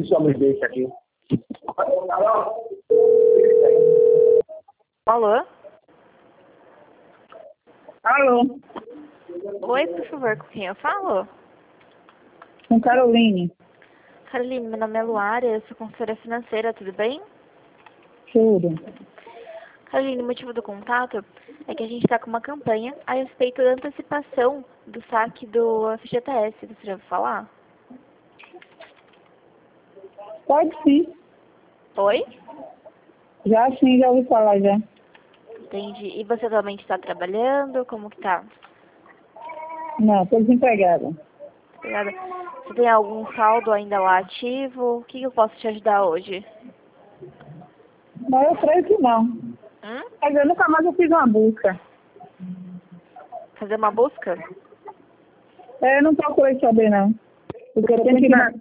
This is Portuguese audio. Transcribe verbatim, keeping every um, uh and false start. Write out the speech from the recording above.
só me deixa aqui. Alô? Alô, Oi, por favor, com quem eu falo? com Caroline. Caroline, meu nome é Luara, eu sou consultora financeira, tudo bem? Tudo. Caroline, o motivo do contato é que a gente está com uma campanha a respeito da antecipação do saque do F G T S. Você já ouviu falar? Pode sim. Oi? Já sim, já ouvi falar já. Entendi. E você atualmente está trabalhando? Como que tá? Não, estou desempregada. Obrigada. Você tem algum saldo ainda lá ativo? O que eu posso te ajudar hoje? Mas eu creio que não. Hum? Quer dizer, nunca mais eu fiz uma busca. Fazer uma busca? É, eu não procurei saber não. Porque eu tenho que ir na,